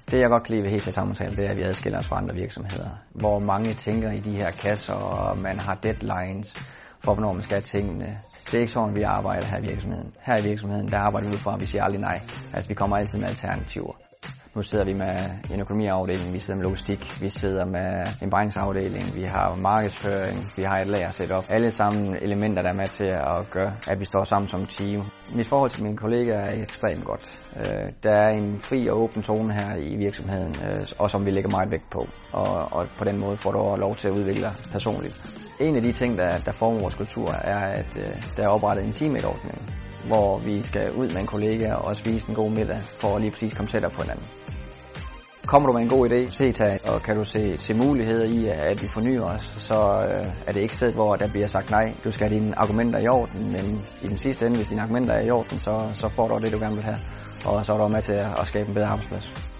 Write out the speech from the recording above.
Det jeg godt kan lide ved Helt Sammental, det er, at vi adskiller os fra andre virksomheder, hvor mange tænker i de her kasser, og man har deadlines for, hvornår man skal have tingene. Det er ikke sådan, vi arbejder her i virksomheden. Her i virksomheden, der arbejder vi ud fra, at vi siger aldrig nej. Altså, vi kommer altid med alternativer. Nu sidder vi med en økonomiafdeling, vi sidder med logistik, vi sidder med en brændingsafdeling, vi har markedsføring, vi har et lager setup. Alle sammen elementer, der er med til at gøre, at vi står sammen som team. Mit forhold til mine kollegaer er ekstremt godt. Der er en fri og åben tone her i virksomheden, og som vi lægger meget vægt på. Og på den måde får du lov til at udvikle dig personligt. En af de ting, der former vores kultur, er, at der er oprettet en teammate-ordning, hvor vi skal ud med en kollega og spise en god middag for at lige præcis komme tættere på hinanden. Kommer du med en god idé, og kan du se muligheder i, at vi fornyer os, så er det ikke stedet, hvor der bliver sagt nej. Du skal have dine argumenter i orden, men i den sidste ende, hvis dine argumenter er i orden, så får du det, du gerne vil have. Og så er du med til at skabe en bedre arbejdsplads.